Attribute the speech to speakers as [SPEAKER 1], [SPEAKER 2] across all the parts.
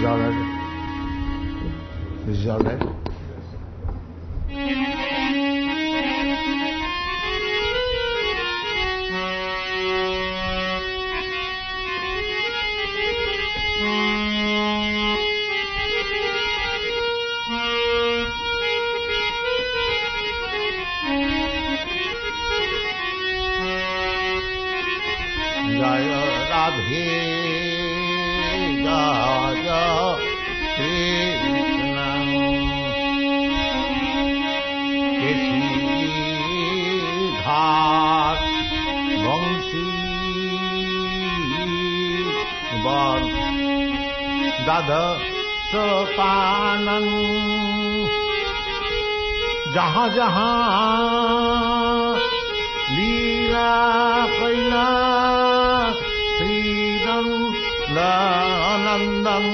[SPEAKER 1] all right? This is all right? कानन जहाँ जहाँ लीला कैला श्री नंदन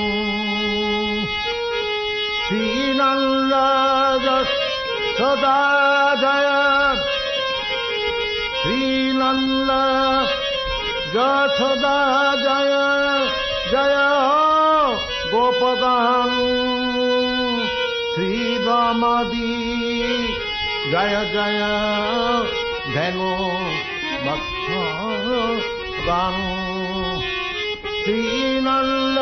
[SPEAKER 1] श्री नंद सदा जय श्री नंद सदा जय जय गोपगान श्री दामादी जय जय धनु भक्तगान श्री नंद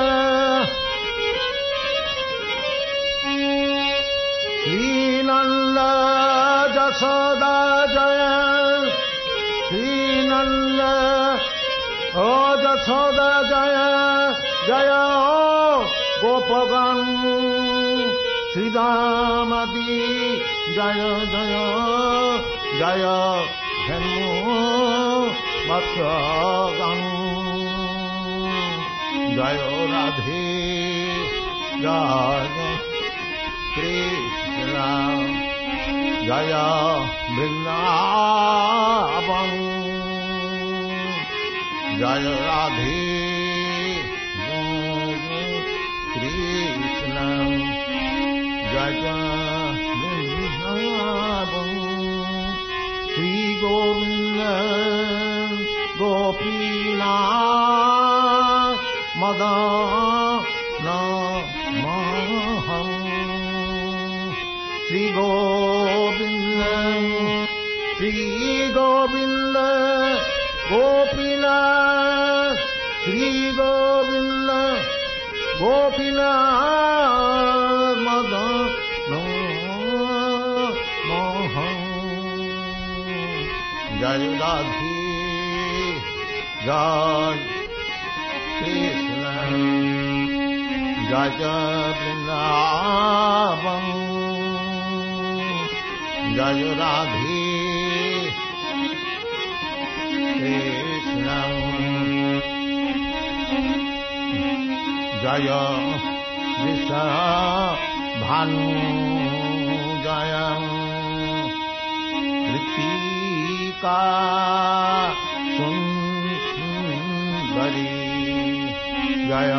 [SPEAKER 1] जसोदा जय श्री नंद ओ जसोदा जय जय गोपगान श्रीदामादी जय जय जय धनु भक्तगान जय राधे जय कृष्ण जय वृंदावन जय राधे कृष्ण जय वृंदावन श्री गोविंद गोपीनाथ मदन मोहन श्री गोविंद गोपीनाथ श्री गोविंद गोपीनाथ मदन मोहन जय राधे जय कृष्ण जय वृंदावन जय राधे कृष्ण जय वृषभानु जय ऋतिका सुंदरी जय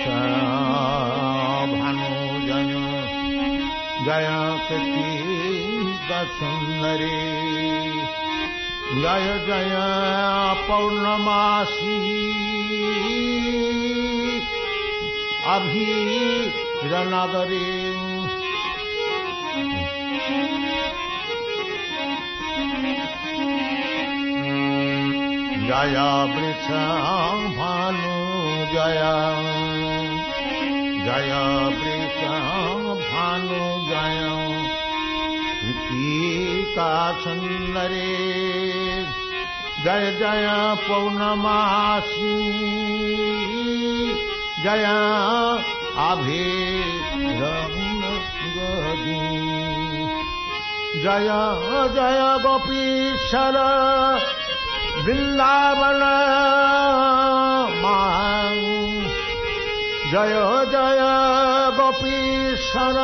[SPEAKER 1] वृषभानु जय जय ऋतिका सुंदरी जय जय पौर्णमासी अभीरनगरी जय वृषभानु जय जय वृषभानु जय ऋतिका सुंदरी जय जय पौर्णमासी जय अभीरनगरी जय जय गोपीश्वर वृंदावन मां जय जय गोपीश्वर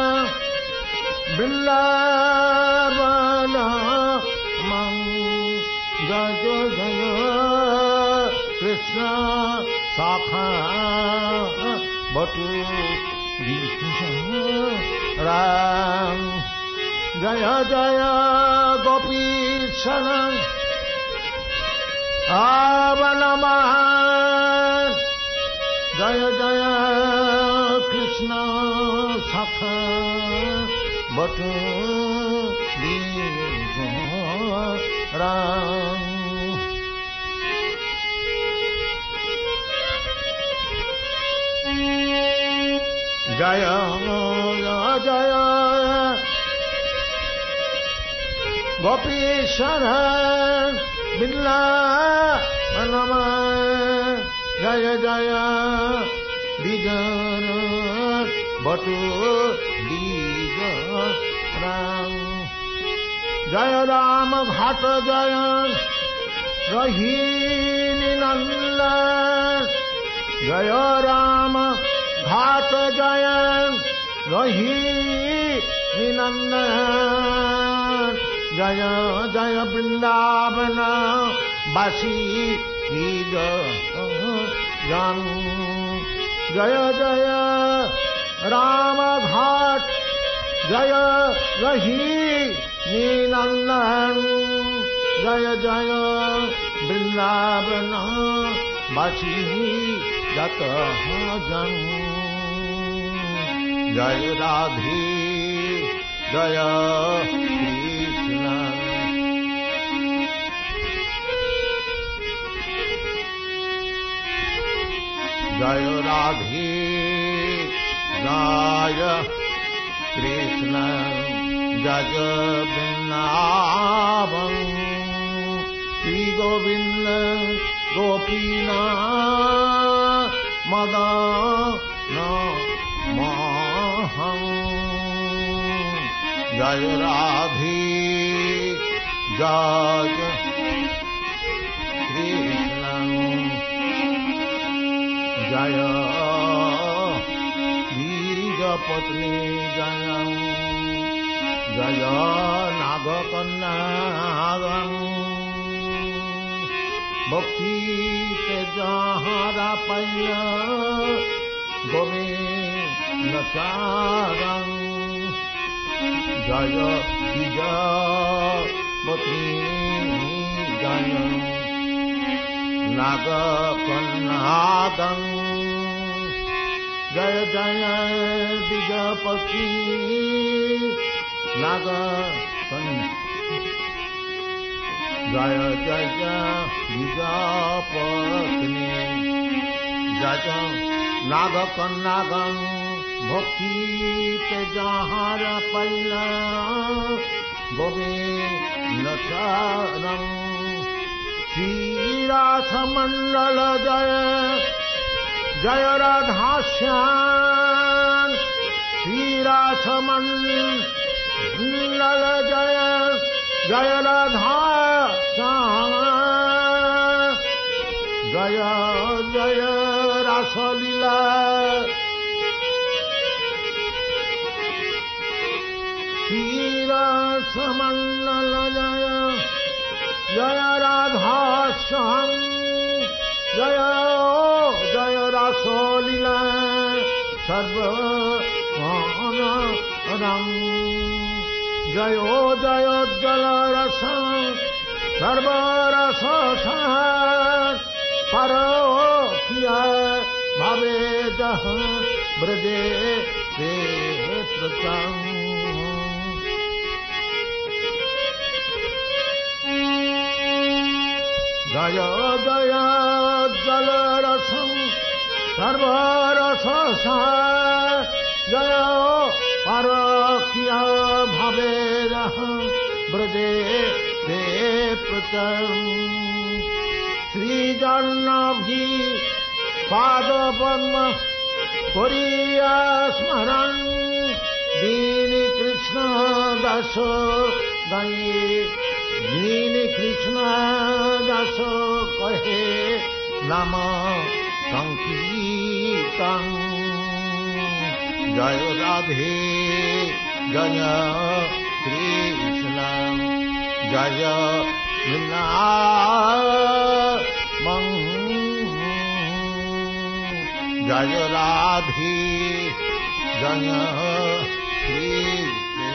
[SPEAKER 1] वृंदावन मां जय जय कृष्ण शाखा बटु राम जय जय गोपीश्वर आवनमः जय जय कृष्ण सखा बटू राम जय जय गोपीश्वर बिल्लावनम जय जय बिजन बटू बीज राम जय राम घाट जय रहीनी नंदन जय राम घाट जय रहीनी नंदन जय जय वृंदावन बासी जन जय जय राम घाट जय रहीनी नंदन जय जय वृंदावन बासी जत जन जय राधे जय कृष्ण जय राधे जय कृष्ण जय वृंदावन श्री गोविंद गोपीनाथ मदन मोहन जय राधे जय कृष्ण जय बीजपत्नी जय जय नागकन्यागं भक्ति से जहारा पैया गोविंद चारं जय बीजपत्नी जय नागकन्यागं जय जय बीजपति नागकन्या जय जय बीजपत्नी जय नागकन्यागं भक्ति ते जहार पैला गोविंद चरणं श्रीरास मंडल जय जय राधाश्याम श्रीरास मंडल जय जय राधाश्याम जय जय रासलीला श्रीरास मंडल जय जय राधाश्याम जय जय रासलीला सर्वमानरं जय जय जलरस सर्वरससार परोक्ष्य भवेदः ब्रजे ते प्रचं जय जय जलरसं सर्वरससार जय परोक्ष्य भवेदः ब्रजे ते प्रचं श्रीजन्नाभि पादपद्म करिया स्मरन् दीनि कृष्ण दास गाये दीनि कृष्ण दास कहे नाम संकीर्तन जय राधे जय कृष्ण जय वृंदावन जय राधे जय कृष्ण